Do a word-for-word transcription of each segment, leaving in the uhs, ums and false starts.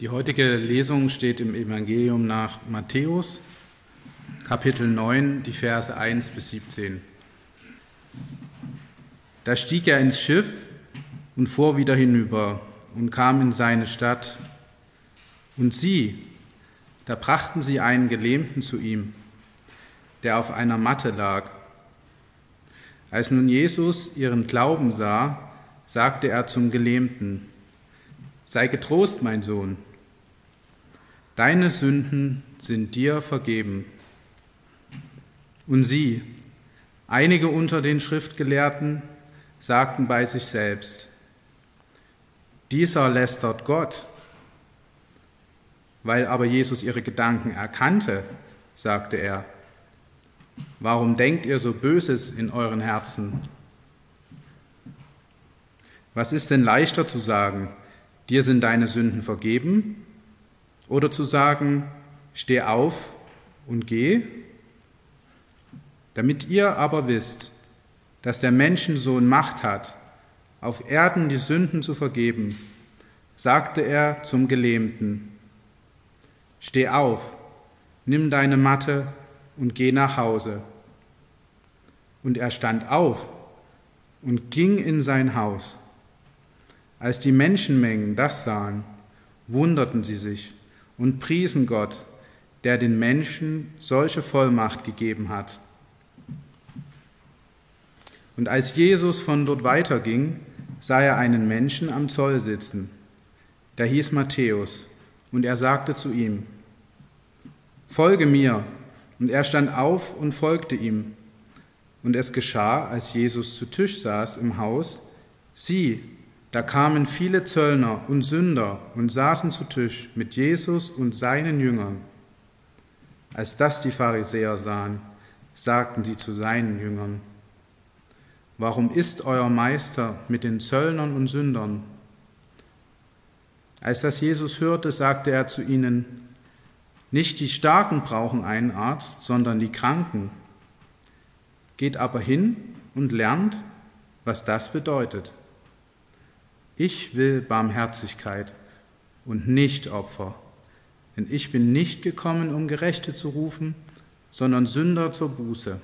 Die heutige Lesung steht im Evangelium nach Matthäus, Kapitel neun, die Verse eins bis siebzehn. Da stieg er ins Schiff und fuhr wieder hinüber und kam in seine Stadt. Und sieh, da brachten sie einen Gelähmten zu ihm, der auf einer Matte lag. Als nun Jesus ihren Glauben sah, sagte er zum Gelähmten: Sei getrost, mein Sohn, deine Sünden sind dir vergeben. Und sie, einige unter den Schriftgelehrten, sagten bei sich selbst: Dieser lästert Gott. Weil aber Jesus ihre Gedanken erkannte, sagte er: Warum denkt ihr so Böses in euren Herzen? Was ist denn leichter zu sagen: Dir sind deine Sünden vergeben, oder zu sagen: Steh auf und geh? Damit ihr aber wisst, dass der Menschensohn Macht hat, auf Erden die Sünden zu vergeben, sagte er zum Gelähmten: Steh auf, nimm deine Matte und geh nach Hause. Und er stand auf und ging in sein Haus. Als die Menschenmengen das sahen, wunderten sie sich und priesen Gott, der den Menschen solche Vollmacht gegeben hat. Und als Jesus von dort weiterging, sah er einen Menschen am Zoll sitzen, der hieß Matthäus, und er sagte zu ihm: Folge mir. Und er stand auf und folgte ihm. Und es geschah, als Jesus zu Tisch saß im Haus, sieh, da kamen viele Zöllner und Sünder und saßen zu Tisch mit Jesus und seinen Jüngern. Als das die Pharisäer sahen, sagten sie zu seinen Jüngern: Warum isst euer Meister mit den Zöllnern und Sündern? Als das Jesus hörte, sagte er zu ihnen: Nicht die Starken brauchen einen Arzt, sondern die Kranken. Geht aber hin und lernt, was das bedeutet. Ich will Barmherzigkeit und nicht Opfer, denn ich bin nicht gekommen, um Gerechte zu rufen, sondern Sünder zur Buße.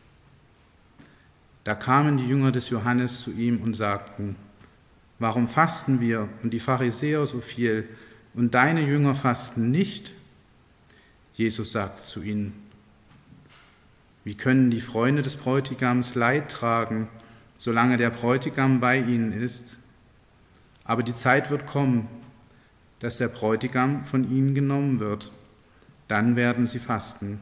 Da kamen die Jünger des Johannes zu ihm und sagten: Warum fasten wir und die Pharisäer so viel und deine Jünger fasten nicht? Jesus sagte zu ihnen: Wie können die Freunde des Bräutigams Leid tragen, solange der Bräutigam bei ihnen ist? Aber die Zeit wird kommen, dass der Bräutigam von ihnen genommen wird. Dann werden sie fasten.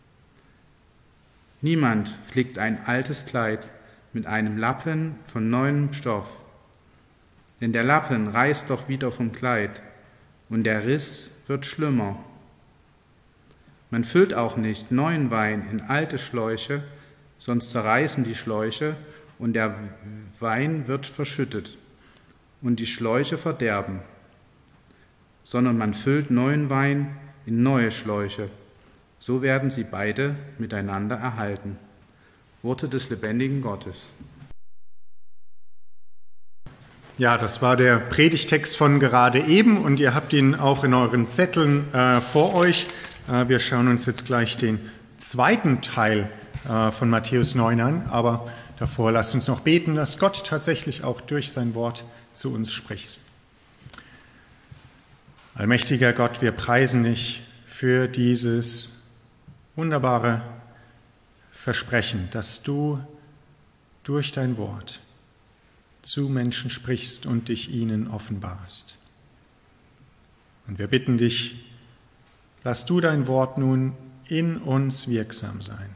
Niemand flickt ein altes Kleid mit einem Lappen von neuem Stoff, denn der Lappen reißt doch wieder vom Kleid, und der Riss wird schlimmer. Man füllt auch nicht neuen Wein in alte Schläuche, sonst zerreißen die Schläuche, und der Wein wird verschüttet, und die Schläuche verderben, sondern man füllt neuen Wein in neue Schläuche. So werden sie beide miteinander erhalten. Worte des lebendigen Gottes. Ja, das war der Predigtext von gerade eben und ihr habt ihn auch in euren Zetteln äh, vor euch. Äh, wir schauen uns jetzt gleich den zweiten Teil äh, von Matthäus neun an, aber davor lasst uns noch beten, dass Gott tatsächlich auch durch sein Wort zu uns spricht. Allmächtiger Gott, wir preisen dich für dieses wunderbare Versprechen, dass du durch dein Wort zu Menschen sprichst und dich ihnen offenbarst. Und wir bitten dich, lass du dein Wort nun in uns wirksam sein.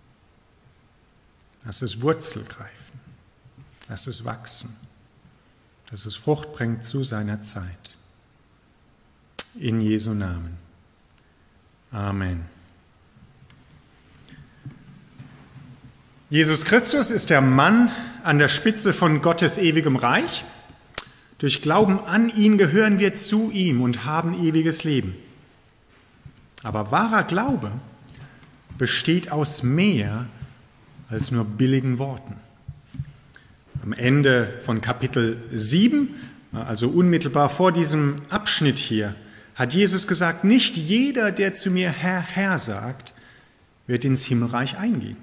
Lass es Wurzel greifen, lass es wachsen, dass es Frucht bringt zu seiner Zeit. In Jesu Namen. Amen. Jesus Christus ist der Mann an der Spitze von Gottes ewigem Reich. Durch Glauben an ihn gehören wir zu ihm und haben ewiges Leben. Aber wahrer Glaube besteht aus mehr als nur billigen Worten. Am Ende von Kapitel sieben, also unmittelbar vor diesem Abschnitt hier, hat Jesus gesagt, nicht jeder, der zu mir Herr, Herr sagt, wird ins Himmelreich eingehen.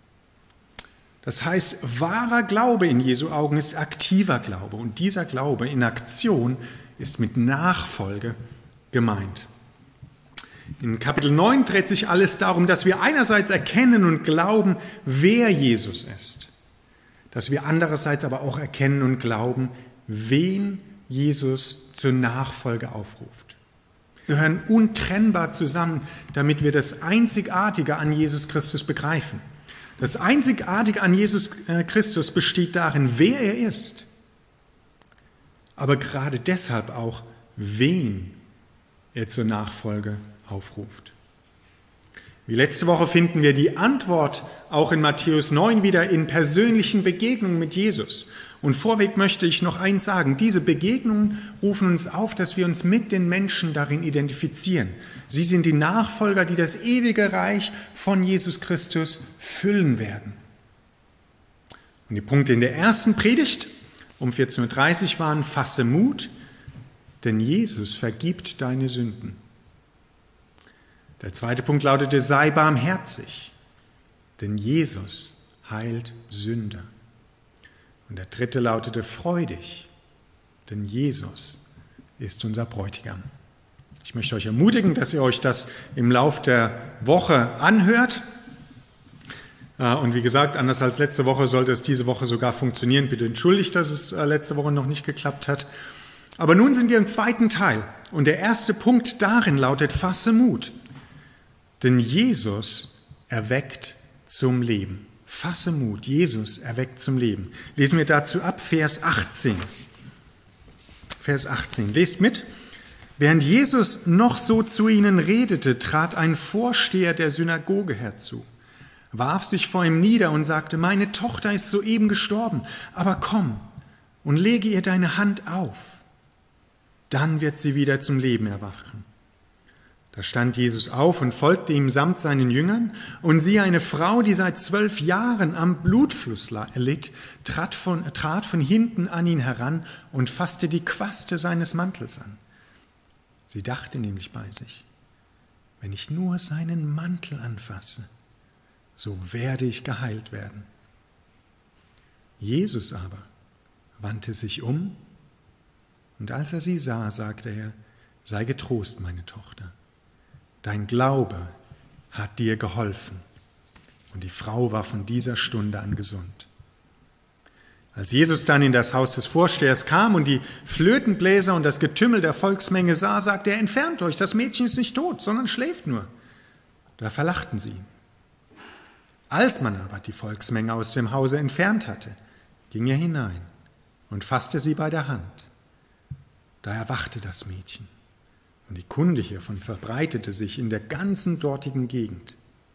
Das heißt, wahrer Glaube in Jesu Augen ist aktiver Glaube und dieser Glaube in Aktion ist mit Nachfolge gemeint. In Kapitel neun dreht sich alles darum, dass wir einerseits erkennen und glauben, wer Jesus ist, dass wir andererseits aber auch erkennen und glauben, wen Jesus zur Nachfolge aufruft. Wir gehören untrennbar zusammen, damit wir das Einzigartige an Jesus Christus begreifen. Das Einzigartige an Jesus Christus besteht darin, wer er ist, aber gerade deshalb auch, wen er zur Nachfolge aufruft. Wie letzte Woche finden wir die Antwort auch in Matthäus neun wieder in persönlichen Begegnungen mit Jesus. Und vorweg möchte ich noch eins sagen, diese Begegnungen rufen uns auf, dass wir uns mit den Menschen darin identifizieren. Sie sind die Nachfolger, die das ewige Reich von Jesus Christus füllen werden. Und die Punkte in der ersten Predigt um vierzehn Uhr dreißig waren: Fasse Mut, denn Jesus vergibt deine Sünden. Der zweite Punkt lautete: Sei barmherzig, denn Jesus heilt Sünder. Und der dritte lautete: Freu dich, denn Jesus ist unser Bräutigam. Ich möchte euch ermutigen, dass ihr euch das im Lauf der Woche anhört. Und wie gesagt, anders als letzte Woche sollte es diese Woche sogar funktionieren. Bitte entschuldigt, dass es letzte Woche noch nicht geklappt hat. Aber nun sind wir im zweiten Teil. Und der erste Punkt darin lautet: Fasse Mut, denn Jesus erweckt zum Leben. Fasse Mut, Jesus erweckt zum Leben. Lesen wir dazu ab Vers achtzehn. Vers achtzehn, lest mit. Während Jesus noch so zu ihnen redete, trat ein Vorsteher der Synagoge herzu, warf sich vor ihm nieder und sagte: Meine Tochter ist soeben gestorben, aber komm und lege ihr deine Hand auf. Dann wird sie wieder zum Leben erwachen. Da stand Jesus auf und folgte ihm samt seinen Jüngern, und siehe, eine Frau, die seit zwölf Jahren am Blutfluss litt, trat von, trat von hinten an ihn heran und fasste die Quaste seines Mantels an. Sie dachte nämlich bei sich: Wenn ich nur seinen Mantel anfasse, so werde ich geheilt werden. Jesus aber wandte sich um, und als er sie sah, sagte er: Sei getrost, meine Tochter. Dein Glaube hat dir geholfen. Und die Frau war von dieser Stunde an gesund. Als Jesus dann in das Haus des Vorstehers kam und die Flötenbläser und das Getümmel der Volksmenge sah, sagte er: Entfernt euch, das Mädchen ist nicht tot, sondern schläft nur. Da verlachten sie ihn. Als man aber die Volksmenge aus dem Hause entfernt hatte, ging er hinein und fasste sie bei der Hand. Da erwachte das Mädchen. Und die Kunde hiervon verbreitete sich in der ganzen dortigen Gegend.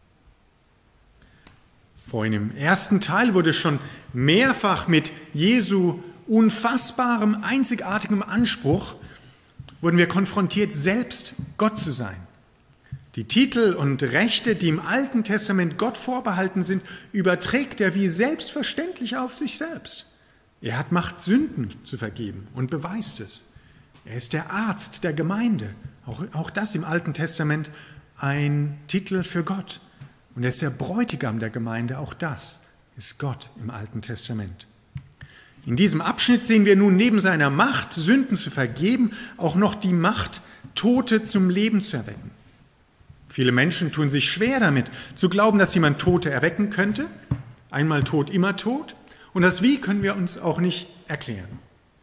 Vorhin im ersten Teil wurde schon mehrfach mit Jesu unfassbarem, einzigartigem Anspruch, wurden wir konfrontiert, selbst Gott zu sein. Die Titel und Rechte, die im Alten Testament Gott vorbehalten sind, überträgt er wie selbstverständlich auf sich selbst. Er hat Macht, Sünden zu vergeben, und beweist es. Er ist der Arzt der Gemeinde. Auch, auch das im Alten Testament ein Titel für Gott. Und er ist der Bräutigam der Gemeinde. Auch das ist Gott im Alten Testament. In diesem Abschnitt sehen wir nun neben seiner Macht, Sünden zu vergeben, auch noch die Macht, Tote zum Leben zu erwecken. Viele Menschen tun sich schwer damit, zu glauben, dass jemand Tote erwecken könnte. Einmal tot, immer tot. Und das Wie können wir uns auch nicht erklären.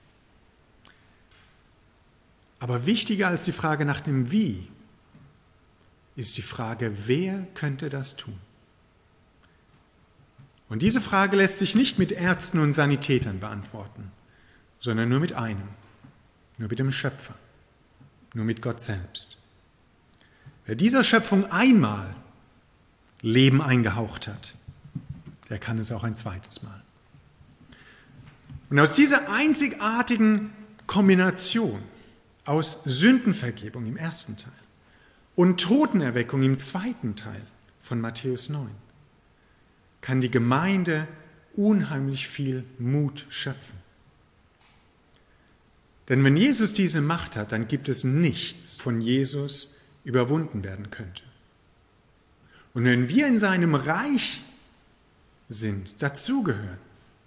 Aber wichtiger als die Frage nach dem Wie ist die Frage, wer könnte das tun? Und diese Frage lässt sich nicht mit Ärzten und Sanitätern beantworten, sondern nur mit einem, nur mit dem Schöpfer, nur mit Gott selbst. Wer dieser Schöpfung einmal Leben eingehaucht hat, der kann es auch ein zweites Mal. Und aus dieser einzigartigen Kombination aus Sündenvergebung im ersten Teil und Totenerweckung im zweiten Teil von Matthäus neun kann die Gemeinde unheimlich viel Mut schöpfen. Denn wenn Jesus diese Macht hat, dann gibt es nichts von Jesus überwunden werden könnte. Und wenn wir in seinem Reich sind, dazugehören,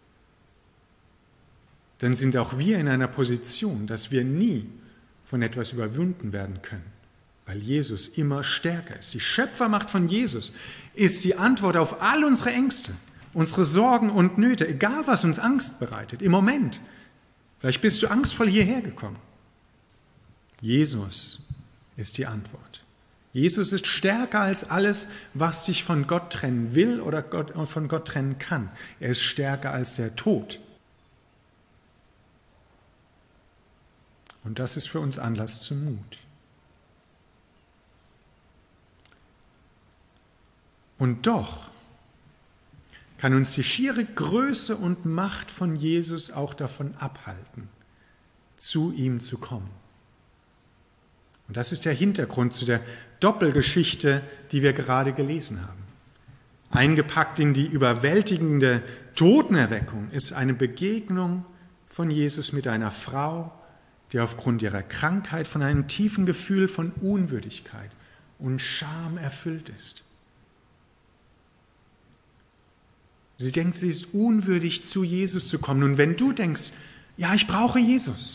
dann sind auch wir in einer Position, dass wir nie von etwas überwunden werden können, weil Jesus immer stärker ist. Die Schöpfermacht von Jesus ist die Antwort auf all unsere Ängste, unsere Sorgen und Nöte, egal was uns Angst bereitet, im Moment. Vielleicht bist du angstvoll hierher gekommen. Jesus ist die Antwort. Jesus ist stärker als alles, was dich von Gott trennen will oder Gott, von Gott trennen kann. Er ist stärker als der Tod. Und das ist für uns Anlass zum Mut. Und doch kann uns die schiere Größe und Macht von Jesus auch davon abhalten, zu ihm zu kommen. Und das ist der Hintergrund zu der Doppelgeschichte, die wir gerade gelesen haben. Eingepackt in die überwältigende Totenerweckung ist eine Begegnung von Jesus mit einer Frau, die aufgrund ihrer Krankheit von einem tiefen Gefühl von Unwürdigkeit und Scham erfüllt ist. Sie denkt, sie ist unwürdig, zu Jesus zu kommen. Und wenn du denkst, ja, ich brauche Jesus,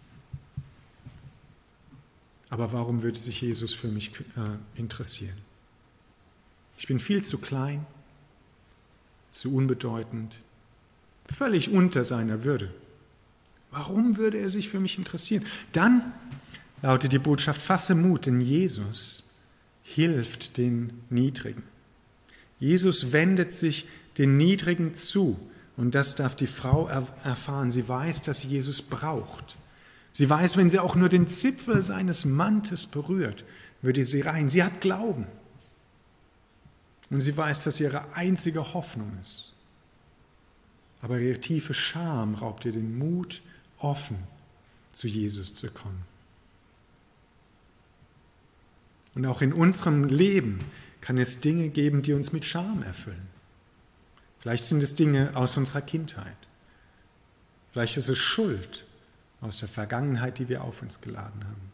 aber warum würde sich Jesus für mich äh, interessieren? Ich bin viel zu klein, zu unbedeutend, völlig unter seiner Würde. Warum würde er sich für mich interessieren? Dann lautet die Botschaft, fasse Mut, denn Jesus hilft den Niedrigen. Jesus wendet sich den Niedrigen zu. Und das darf die Frau erfahren. Sie weiß, dass sie Jesus braucht. Sie weiß, wenn sie auch nur den Zipfel seines Mantels berührt, würde sie rein. Sie hat Glauben. Und sie weiß, dass sie ihre einzige Hoffnung ist. Aber ihre tiefe Scham raubt ihr den Mut, offen zu Jesus zu kommen. Und auch in unserem Leben kann es Dinge geben, die uns mit Scham erfüllen. Vielleicht sind es Dinge aus unserer Kindheit. Vielleicht ist es Schuld aus der Vergangenheit, die wir auf uns geladen haben.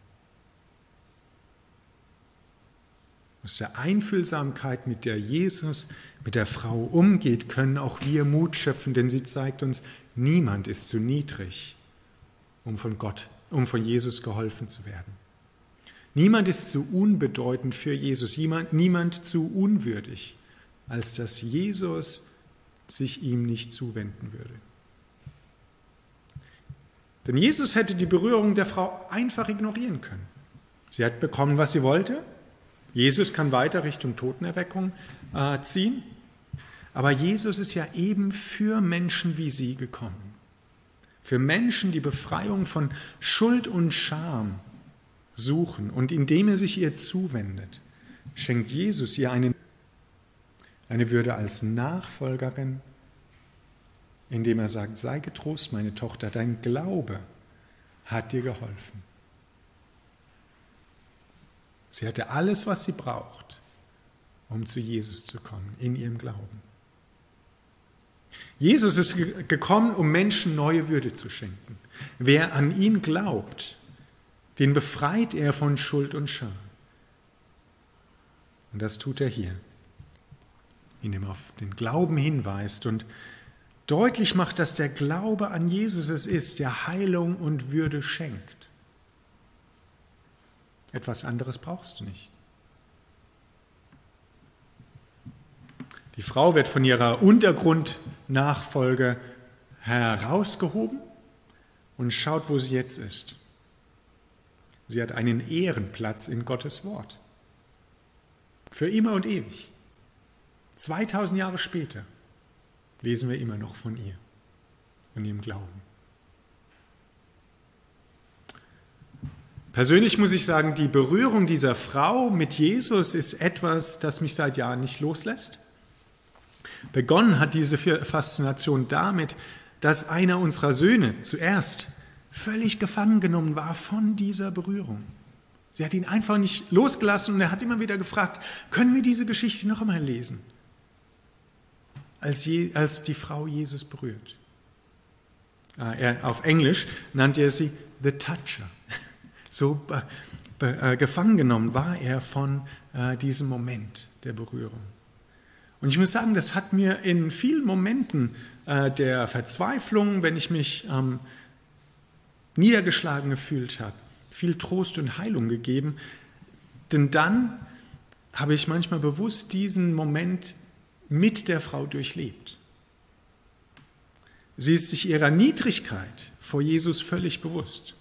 Aus der Einfühlsamkeit, mit der Jesus mit der Frau umgeht, können auch wir Mut schöpfen, denn sie zeigt uns, niemand ist zu niedrig, um von Gott, um von Jesus geholfen zu werden. Niemand ist zu unbedeutend für Jesus, niemand, niemand zu unwürdig, als dass Jesus sich ihm nicht zuwenden würde. Denn Jesus hätte die Berührung der Frau einfach ignorieren können. Sie hat bekommen, was sie wollte. Jesus kann weiter Richtung Totenerweckung äh, ziehen. Aber Jesus ist ja eben für Menschen wie sie gekommen. Für Menschen, die Befreiung von Schuld und Scham suchen. Und indem er sich ihr zuwendet, schenkt Jesus ihr eine Eine Würde als Nachfolgerin, indem er sagt, sei getrost, meine Tochter, dein Glaube hat dir geholfen. Sie hatte alles, was sie braucht, um zu Jesus zu kommen, in ihrem Glauben. Jesus ist gekommen, um Menschen neue Würde zu schenken. Wer an ihn glaubt, den befreit er von Schuld und Scham. Und das tut er hier, indem er auf den Glauben hinweist und deutlich macht, dass der Glaube an Jesus es ist, der Heilung und Würde schenkt. Etwas anderes brauchst du nicht. Die Frau wird von ihrer Untergrundnachfolge herausgehoben und schaut, wo sie jetzt ist. Sie hat einen Ehrenplatz in Gottes Wort. Für immer und ewig. zweitausend Jahre später lesen wir immer noch von ihr und ihrem Glauben. Persönlich muss ich sagen, die Berührung dieser Frau mit Jesus ist etwas, das mich seit Jahren nicht loslässt. Begonnen hat diese Faszination damit, dass einer unserer Söhne zuerst völlig gefangen genommen war von dieser Berührung. Sie hat ihn einfach nicht losgelassen und er hat immer wieder gefragt, können wir diese Geschichte noch einmal lesen? Als, je, als die Frau Jesus berührt. Er, auf Englisch nannte er sie The Toucher. So be, be, äh, gefangen genommen war er von äh, diesem Moment der Berührung. Und ich muss sagen, das hat mir in vielen Momenten äh, der Verzweiflung, wenn ich mich ähm, niedergeschlagen gefühlt habe, viel Trost und Heilung gegeben. Denn dann habe ich manchmal bewusst diesen Moment mit der Frau durchlebt. Sie ist sich ihrer Niedrigkeit vor Jesus völlig bewusst.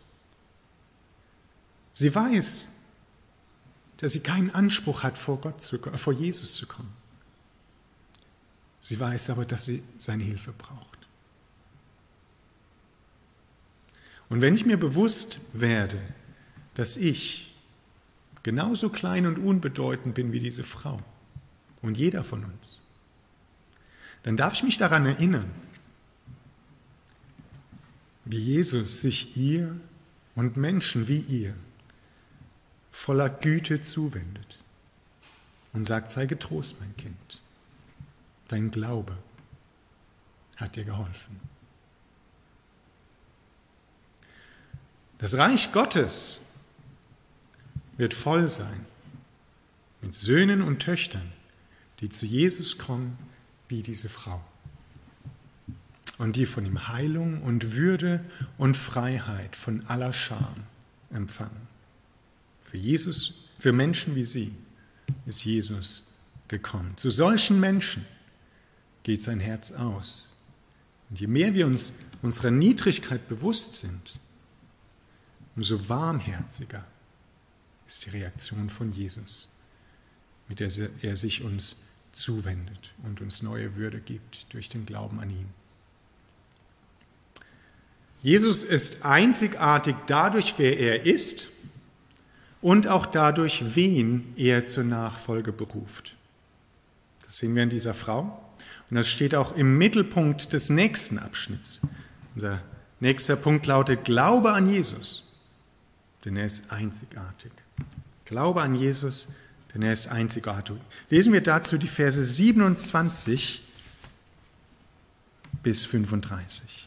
Sie weiß, dass sie keinen Anspruch hat, vor Gott zu, vor Jesus zu kommen. Sie weiß aber, dass sie seine Hilfe braucht. Und wenn ich mir bewusst werde, dass ich genauso klein und unbedeutend bin wie diese Frau und jeder von uns, dann darf ich mich daran erinnern, wie Jesus sich ihr und Menschen wie ihr voller Güte zuwendet und sagt, sei getrost, mein Kind, dein Glaube hat dir geholfen. Das Reich Gottes wird voll sein mit Söhnen und Töchtern, die zu Jesus kommen wie diese Frau und die von ihm Heilung und Würde und Freiheit von aller Scham empfangen. Für Jesus, für Menschen wie sie ist Jesus gekommen. Zu solchen Menschen geht sein Herz aus. Und je mehr wir uns unserer Niedrigkeit bewusst sind, umso warmherziger ist die Reaktion von Jesus, mit der er sich uns zuwendet und uns neue Würde gibt durch den Glauben an ihn. Jesus ist einzigartig dadurch, wer er ist und auch dadurch, wen er zur Nachfolge beruft. Das sehen wir in dieser Frau und das steht auch im Mittelpunkt des nächsten Abschnitts. Unser nächster Punkt lautet: Glaube an Jesus, denn er ist einzigartig. Glaube an Jesus, denn er ist einzigartig. Lesen wir dazu die Verse siebenundzwanzig bis fünfunddreißig.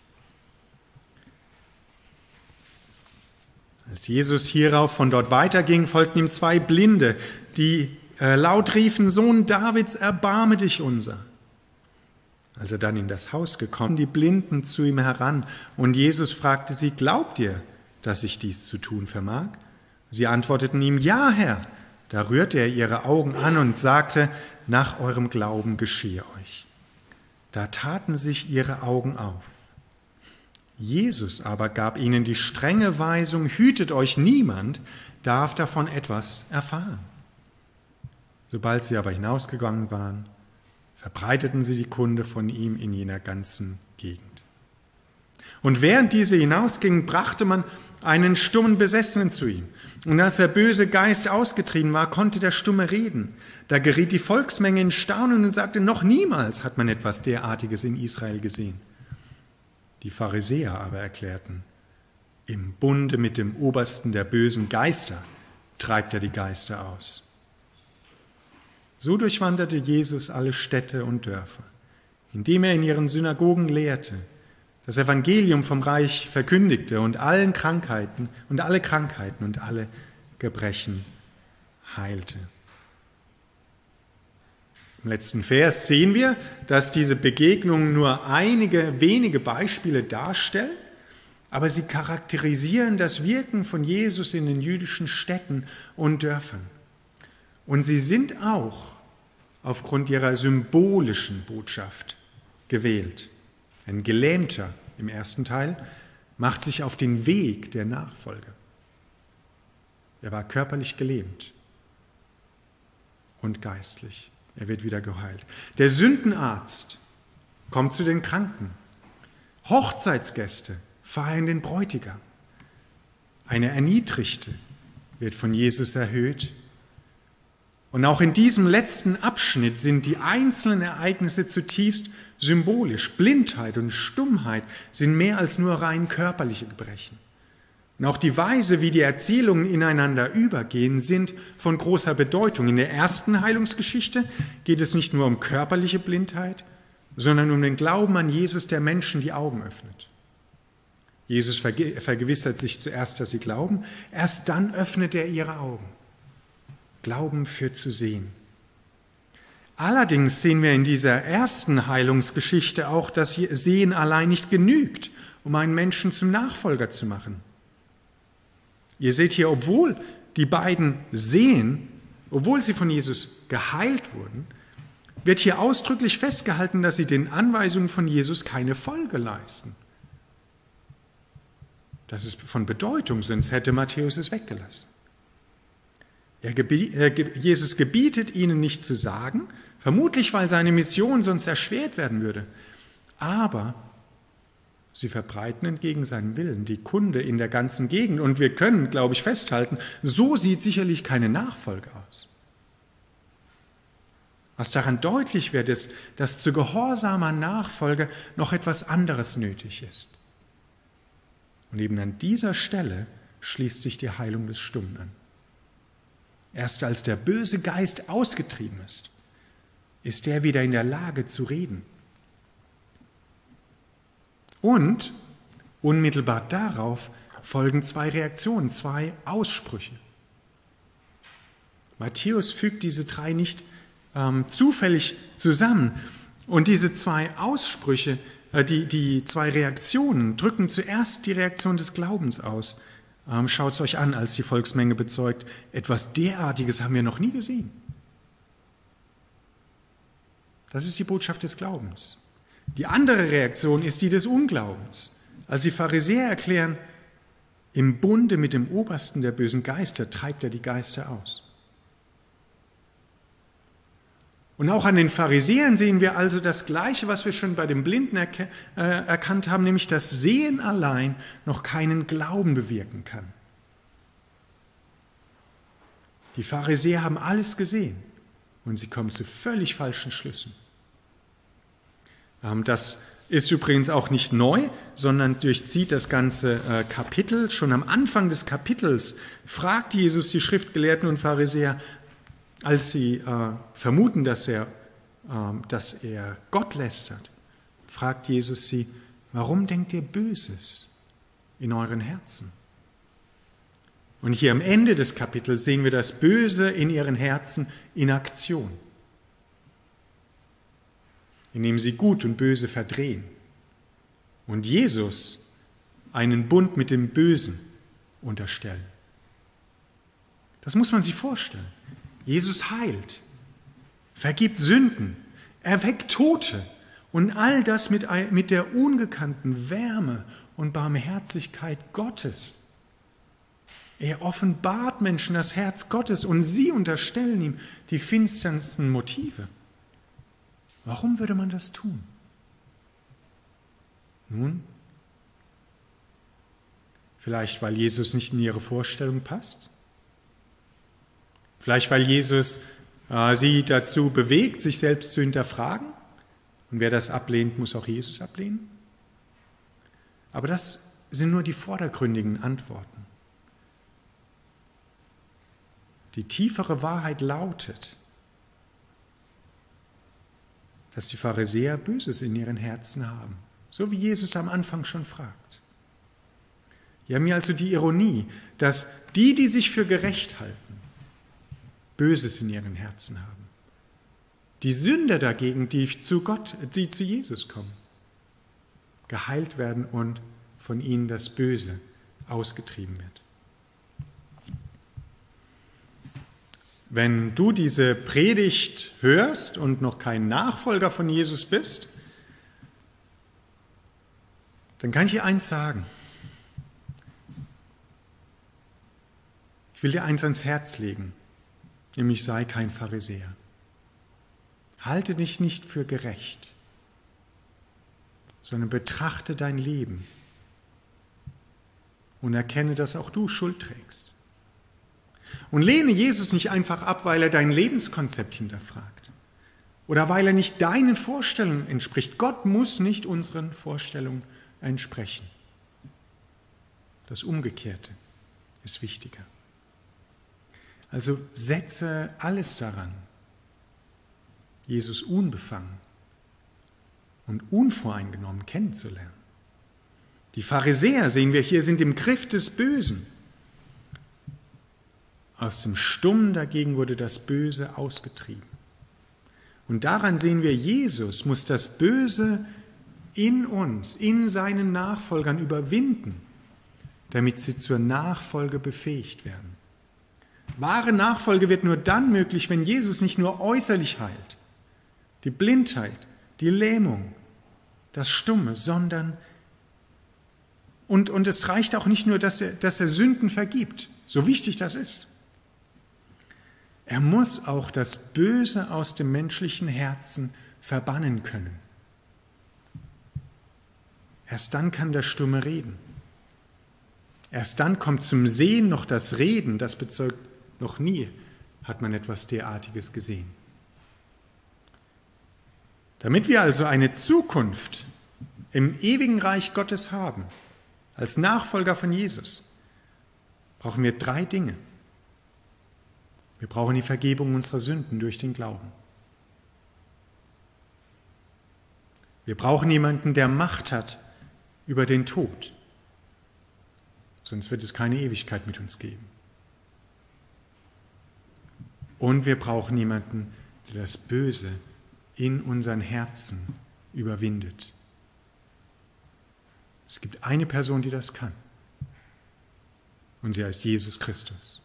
Als Jesus hierauf von dort weiterging, folgten ihm zwei Blinde, die äh, laut riefen: Sohn Davids, erbarme dich unser. Als er dann in das Haus gekommen, die Blinden zu ihm heran, und Jesus fragte sie: Glaubt ihr, dass ich dies zu tun vermag? Sie antworteten ihm: Ja, Herr. Da rührte er ihre Augen an und sagte: Nach eurem Glauben geschehe euch. Da taten sich ihre Augen auf. Jesus aber gab ihnen die strenge Weisung: Hütet euch, niemand darf davon etwas erfahren. Sobald sie aber hinausgegangen waren, verbreiteten sie die Kunde von ihm in jener ganzen Gegend. Und während diese hinausgingen, brachte man einen stummen Besessenen zu ihm. Und als der böse Geist ausgetrieben war, konnte der Stumme reden. Da geriet die Volksmenge in Staunen und sagte: Noch niemals hat man etwas derartiges in Israel gesehen. Die Pharisäer aber erklärten: Im Bunde mit dem Obersten der bösen Geister treibt er die Geister aus. So durchwanderte Jesus alle Städte und Dörfer, indem er in ihren Synagogen lehrte, das Evangelium vom Reich verkündigte und allen Krankheiten und alle Krankheiten und alle Gebrechen heilte. Im letzten Vers sehen wir, dass diese Begegnungen nur einige wenige Beispiele darstellen, aber sie charakterisieren das Wirken von Jesus in den jüdischen Städten und Dörfern. Und sie sind auch aufgrund ihrer symbolischen Botschaft gewählt. Ein Gelähmter im ersten Teil macht sich auf den Weg der Nachfolge. Er war körperlich gelähmt und geistlich. Er wird wieder geheilt. Der Sündenarzt kommt zu den Kranken. Hochzeitsgäste feiern den Bräutigam. Eine Erniedrigte wird von Jesus erhöht. Und auch in diesem letzten Abschnitt sind die einzelnen Ereignisse zutiefst symbolisch. Blindheit und Stummheit sind mehr als nur rein körperliche Gebrechen. Und auch die Weise, wie die Erzählungen ineinander übergehen, sind von großer Bedeutung. In der ersten Heilungsgeschichte geht es nicht nur um körperliche Blindheit, sondern um den Glauben an Jesus, der Menschen die Augen öffnet. Jesus vergewissert sich zuerst, dass sie glauben, erst dann öffnet er ihre Augen. Glauben führt zu Sehen. Allerdings sehen wir in dieser ersten Heilungsgeschichte auch, dass Sehen allein nicht genügt, um einen Menschen zum Nachfolger zu machen. Ihr seht hier, obwohl die beiden sehen, obwohl sie von Jesus geheilt wurden, wird hier ausdrücklich festgehalten, dass sie den Anweisungen von Jesus keine Folge leisten. Das ist von Bedeutung, sonst hätte Matthäus es weggelassen. Er gebiet, er, Jesus gebietet ihnen nicht zu sagen, vermutlich weil seine Mission sonst erschwert werden würde. Aber sie verbreiten entgegen seinem Willen die Kunde in der ganzen Gegend. Und wir können, glaube ich, festhalten, so sieht sicherlich keine Nachfolge aus. Was daran deutlich wird, ist, dass zu gehorsamer Nachfolge noch etwas anderes nötig ist. Und eben an dieser Stelle schließt sich die Heilung des Stummen an. Erst als der böse Geist ausgetrieben ist, ist er wieder in der Lage zu reden. Und unmittelbar darauf folgen zwei Reaktionen, zwei Aussprüche. Matthäus fügt diese drei nicht ähm, zufällig zusammen. Und diese zwei Aussprüche, äh, die, die zwei Reaktionen, drücken zuerst die Reaktion des Glaubens aus. Ähm, Schaut es euch an, als die Volksmenge bezeugt, etwas derartiges haben wir noch nie gesehen. Das ist die Botschaft des Glaubens. Die andere Reaktion ist die des Unglaubens. Als die Pharisäer erklären, im Bunde mit dem Obersten der bösen Geister treibt er die Geister aus. Und auch an den Pharisäern sehen wir also das Gleiche, was wir schon bei den Blinden erke- äh, erkannt haben, nämlich dass Sehen allein noch keinen Glauben bewirken kann. Die Pharisäer haben alles gesehen und sie kommen zu völlig falschen Schlüssen. Ähm, das ist übrigens auch nicht neu, sondern durchzieht das ganze äh, Kapitel. Schon am Anfang des Kapitels fragt Jesus die Schriftgelehrten und Pharisäer, als sie äh, vermuten, dass er, äh, dass er Gott lästert, fragt Jesus sie, warum denkt ihr Böses in euren Herzen? Und hier am Ende des Kapitels sehen wir das Böse in ihren Herzen in Aktion, indem sie Gut und Böse verdrehen und Jesus einen Bund mit dem Bösen unterstellen. Das muss man sich vorstellen. Jesus heilt, vergibt Sünden, erweckt Tote und all das mit, mit der ungekannten Wärme und Barmherzigkeit Gottes. Er offenbart Menschen das Herz Gottes und sie unterstellen ihm die finsternsten Motive. Warum würde man das tun? Nun, vielleicht weil Jesus nicht in ihre Vorstellung passt? Vielleicht weil Jesus äh, sie dazu bewegt, sich selbst zu hinterfragen? Und wer das ablehnt, muss auch Jesus ablehnen? Aber das sind nur die vordergründigen Antworten. Die tiefere Wahrheit lautet, dass die Pharisäer Böses in ihren Herzen haben, so wie Jesus am Anfang schon fragt. Wir haben hier also die Ironie, dass die, die sich für gerecht halten, Böses in ihren Herzen haben. Die Sünder dagegen, die zu Gott, die zu Jesus kommen, geheilt werden und von ihnen das Böse ausgetrieben wird. Wenn du diese Predigt hörst und noch kein Nachfolger von Jesus bist, dann kann ich dir eins sagen. Ich will dir eins ans Herz legen, nämlich sei kein Pharisäer. Halte dich nicht für gerecht, sondern betrachte dein Leben und erkenne, dass auch du Schuld trägst. Und lehne Jesus nicht einfach ab, weil er dein Lebenskonzept hinterfragt oder weil er nicht deinen Vorstellungen entspricht. Gott muss nicht unseren Vorstellungen entsprechen. Das Umgekehrte ist wichtiger. Also setze alles daran, Jesus unbefangen und unvoreingenommen kennenzulernen. Die Pharisäer, sehen wir hier, sind im Griff des Bösen. Aus dem Stummen dagegen wurde das Böse ausgetrieben. Und daran sehen wir, Jesus muss das Böse in uns, in seinen Nachfolgern überwinden, damit sie zur Nachfolge befähigt werden. Wahre Nachfolge wird nur dann möglich, wenn Jesus nicht nur äußerlich heilt, die Blindheit, die Lähmung, das Stumme, sondern und, und es reicht auch nicht nur, dass er, dass er Sünden vergibt, so wichtig das ist. Er muss auch das Böse aus dem menschlichen Herzen verbannen können. Erst dann kann der Stumme reden. Erst dann kommt zum Sehen noch das Reden, das bezeugt, noch nie hat man etwas derartiges gesehen. Damit wir also eine Zukunft im ewigen Reich Gottes haben, als Nachfolger von Jesus, brauchen wir drei Dinge. Wir brauchen die Vergebung unserer Sünden durch den Glauben. Wir brauchen jemanden, der Macht hat über den Tod. Sonst wird es keine Ewigkeit mit uns geben. Und wir brauchen jemanden, der das Böse in unseren Herzen überwindet. Es gibt eine Person, die das kann. Und sie heißt Jesus Christus.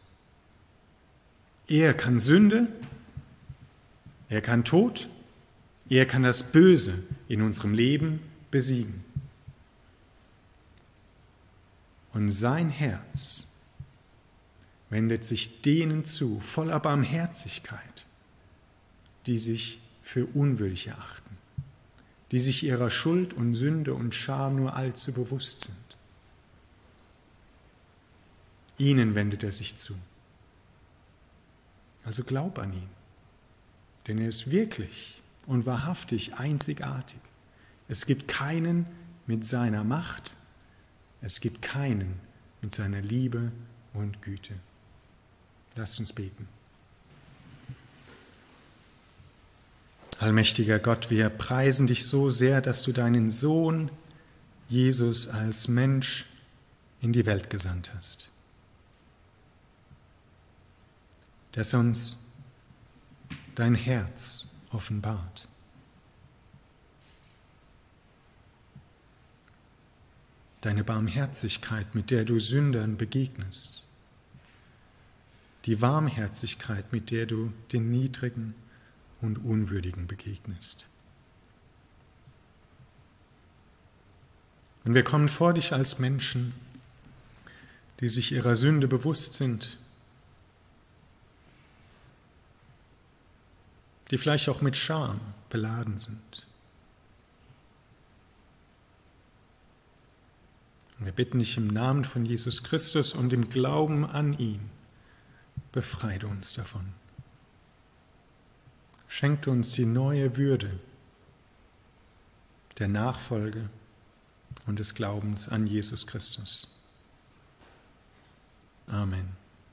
Er kann Sünde, er kann Tod, er kann das Böse in unserem Leben besiegen. Und sein Herz wendet sich denen zu, voller Barmherzigkeit, die sich für unwürdig erachten, die sich ihrer Schuld und Sünde und Scham nur allzu bewusst sind. Ihnen wendet er sich zu. Also glaub an ihn, denn er ist wirklich und wahrhaftig einzigartig. Es gibt keinen mit seiner Macht, es gibt keinen mit seiner Liebe und Güte. Lasst uns beten. Allmächtiger Gott, wir preisen dich so sehr, dass du deinen Sohn Jesus als Mensch in die Welt gesandt hast. Dass er uns dein Herz offenbart. Deine Barmherzigkeit, mit der du Sündern begegnest. Die Warmherzigkeit, mit der du den Niedrigen und Unwürdigen begegnest. Und wir kommen vor dich als Menschen, die sich ihrer Sünde bewusst sind, die vielleicht auch mit Scham beladen sind. Und wir bitten dich im Namen von Jesus Christus und im Glauben an ihn, befreie uns davon. Schenkt uns die neue Würde der Nachfolge und des Glaubens an Jesus Christus. Amen.